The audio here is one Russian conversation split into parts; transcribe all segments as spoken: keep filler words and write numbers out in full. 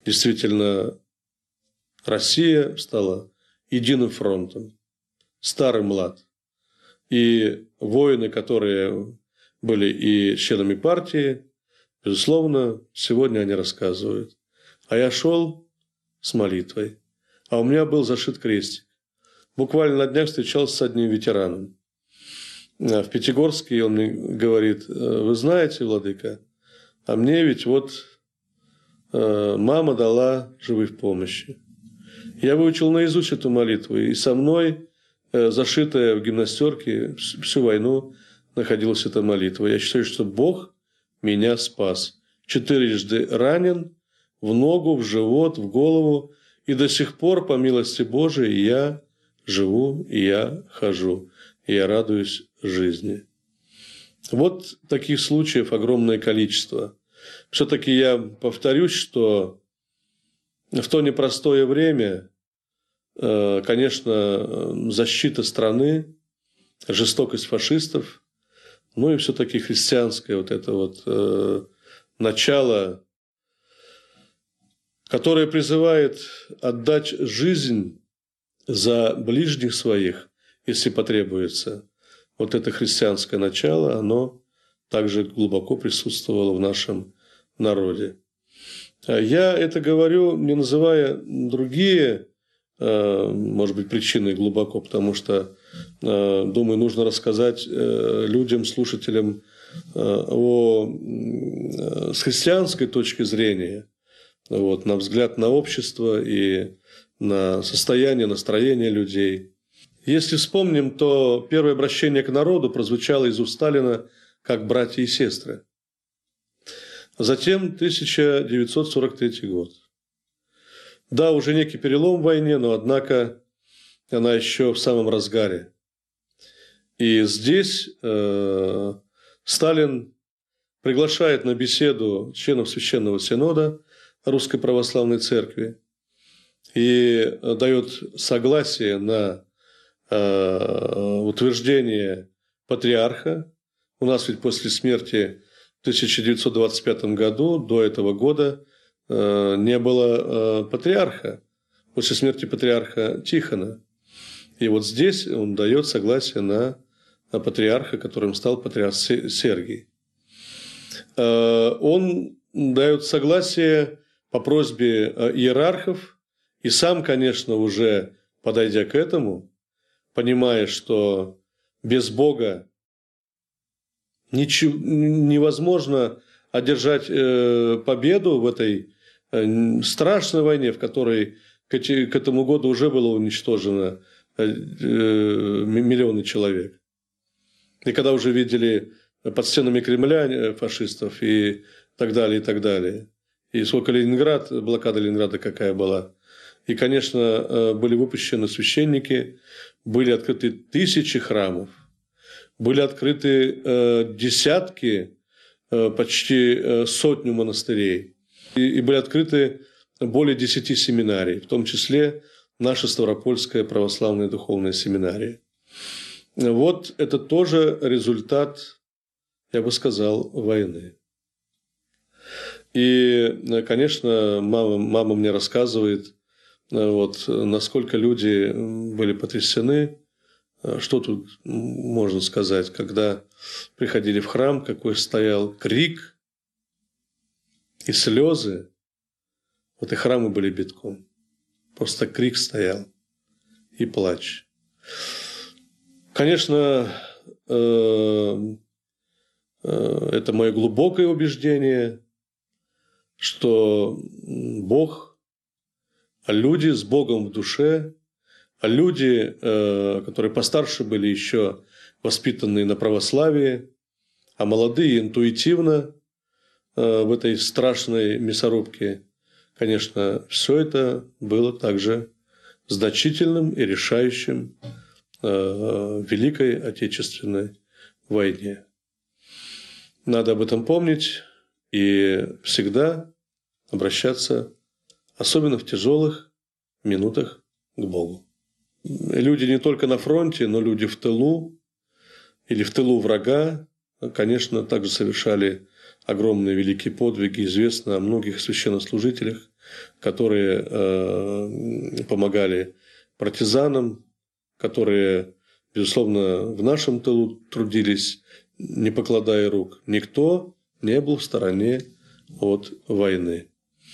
действительно Россия стала единым фронтом, старый млад. И воины, которые были и членами партии, безусловно, сегодня они рассказывают. А я шел с молитвой, а у меня был зашит крестик. Буквально на днях встречался с одним ветераном в Пятигорске, и он мне говорит: вы знаете, владыка, а мне ведь вот мама дала живой в помощи. Я выучил наизусть эту молитву, и со мной, зашитая в гимнастерке, всю войну находилась эта молитва. Я считаю, что Бог меня спас. Четырежды ранен, в ногу, в живот, в голову, и до сих пор, по милости Божией, я живу, и я хожу, и я радуюсь жизни. Вот таких случаев огромное количество. Все-таки я повторюсь, что в то непростое время, конечно, защита страны, жестокость фашистов, ну и все-таки христианское вот это вот начало, которое призывает отдать жизнь за ближних своих, если потребуется. Вот это христианское начало, оно также глубоко присутствовало в нашем народе. Я это говорю, не называя другие, может быть, причины глубоко, потому что, думаю, нужно рассказать людям, слушателям о, с христианской точки зрения, вот, на взгляд на общество и на состояние, настроение людей. Если вспомним, то первое обращение к народу прозвучало из уст Сталина как «братья и сестры». Затем тысяча девятьсот сорок третий год. Да, уже некий перелом в войне, но, однако, она еще в самом разгаре. И здесь э, Сталин приглашает на беседу членов Священного Синода Русской Православной Церкви и дает согласие на э, утверждение патриарха. У нас ведь после смерти в тысяча девятьсот двадцать пятом году, до этого года, э, не было э, патриарха, после смерти патриарха Тихона. И вот здесь он дает согласие на, на патриарха, которым стал патриарх Сергий. Э, он дает согласие по просьбе иерархов, и сам, конечно, уже подойдя к этому, понимая, что без Бога ничего, невозможно одержать победу в этой страшной войне, в которой к этому году уже было уничтожено миллионы человек. И когда уже видели под стенами Кремля фашистов и так далее, и так далее. И сколько Ленинград, блокада Ленинграда какая была. И, конечно, были выпущены священники, были открыты тысячи храмов, были открыты э, десятки, э, почти э, сотню монастырей. И, и были открыты более десяти семинарий, в том числе наша Ставропольская православная духовная семинария. Вот это тоже результат, я бы сказал, войны. И, конечно, мама, мама мне рассказывает, вот, насколько люди были потрясены. Что тут можно сказать, когда приходили в храм, какой стоял крик и слезы, вот и храмы были битком. Просто крик стоял и плач. Конечно, это мое глубокое убеждение, что Бог, а люди с Богом в душе, а люди, которые постарше были еще воспитанные на православии, а молодые интуитивно в этой страшной мясорубке, конечно, все это было также значительным и решающим в Великой Отечественной войне. Надо об этом помнить и всегда обращаться, особенно в тяжелых минутах, к Богу. Люди не только на фронте, но люди в тылу или в тылу врага, конечно, также совершали огромные великие подвиги. Известно о многих священнослужителях, которые э, помогали партизанам, которые, безусловно, в нашем тылу трудились, не покладая рук. Никто не был в стороне от войны.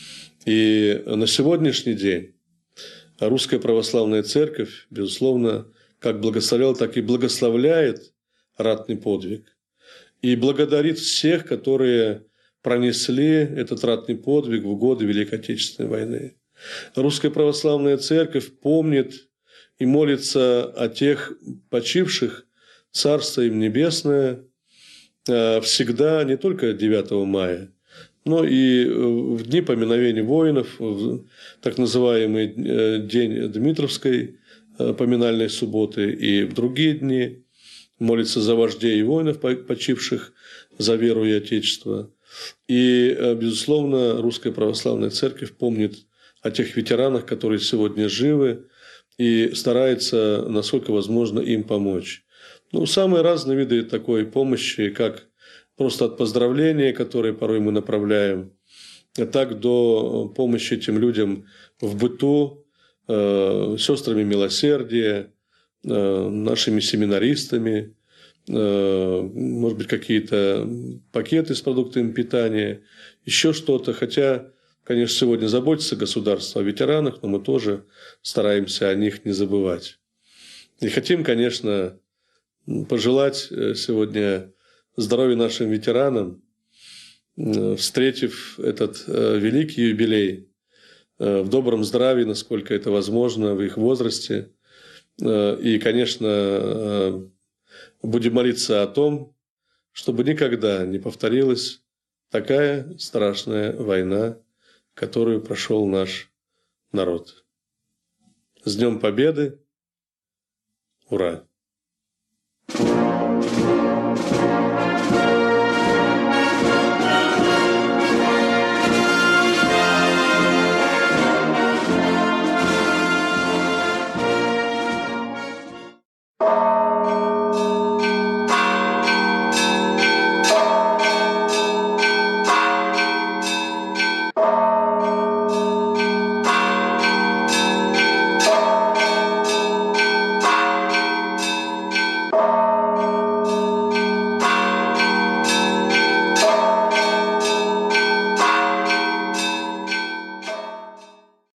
И на сегодняшний день Русская Православная Церковь, безусловно, как благословляла, так и благословляет ратный подвиг. И благодарит всех, которые пронесли этот ратный подвиг в годы Великой Отечественной войны. Русская Православная Церковь помнит и молится о тех почивших, Царство им Небесное, всегда, не только девятого мая, но и в дни поминовения воинов, в так называемый день Дмитровской поминальной субботы и в другие дни, молится за вождей и воинов, почивших за веру и Отечество. И, безусловно, Русская Православная Церковь помнит о тех ветеранах, которые сегодня живы, и старается, насколько возможно, им помочь. Ну, самые разные виды такой помощи, как просто от поздравления, которые порой мы направляем, так до помощи этим людям в быту, э, сестрами милосердия, э, нашими семинаристами, э, может быть, какие-то пакеты с продуктами питания, еще что-то. Хотя, конечно, сегодня заботится государство о ветеранах, но мы тоже стараемся о них не забывать. И хотим, конечно, пожелать сегодня здоровья нашим ветеранам, встретив этот великий юбилей в добром здравии, насколько это возможно в их возрасте. И, конечно, будем молиться о том, чтобы никогда не повторилась такая страшная война, которую прошел наш народ. С Днем Победы! Ура!